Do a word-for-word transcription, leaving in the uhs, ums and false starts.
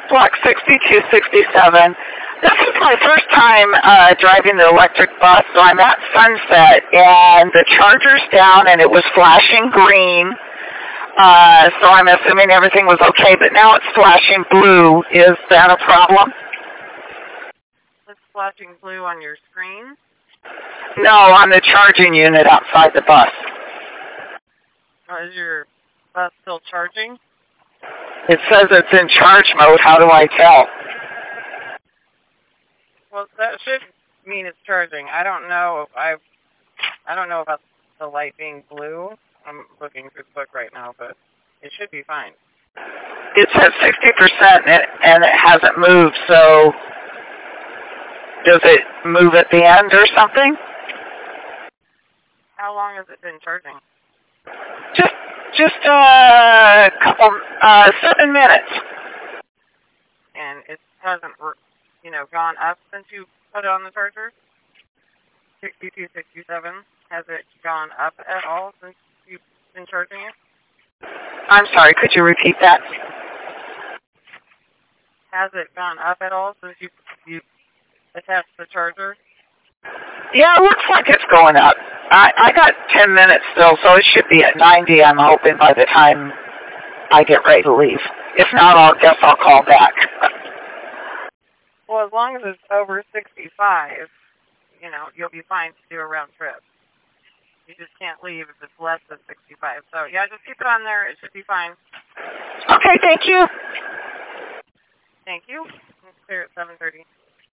Block sixty-two sixty-seven. This is my first time uh, driving the electric bus, so I'm at Sunset, and the charger's down, and it was flashing green. Uh, so I'm assuming everything was okay, but now it's flashing blue. Is that a problem? It's flashing blue on your screen? No, on the charging unit outside the bus. Oh, is your bus still charging? It says it's in charge mode. How do I tell? Well, that should mean it's charging. I don't know. I I don't know about the light being blue. I'm looking through the book right now, but it should be fine. It says sixty percent and, and it hasn't moved, so does it move at the end or something? How long has it been charging? Just just a couple, uh, seven minutes. And it hasn't, you know, gone up since you put it on the charger? sixty-two sixty-seven. Has it gone up at all since you've been charging it? I'm sorry, could you repeat that? Has it gone up at all since you you attached the charger? Yeah, it looks like it's going up. I, I got ten minutes still, so it should be at ninety, I'm hoping, by the time I get ready to leave. If not, I'll guess I'll call back. Well, as long as it's over sixty-five, you know, you'll be fine to do a round trip. You just can't leave if it's less than sixty-five. So, yeah, just keep it on there. It should be fine. Okay, thank you. Thank you. It's clear at seven thirty.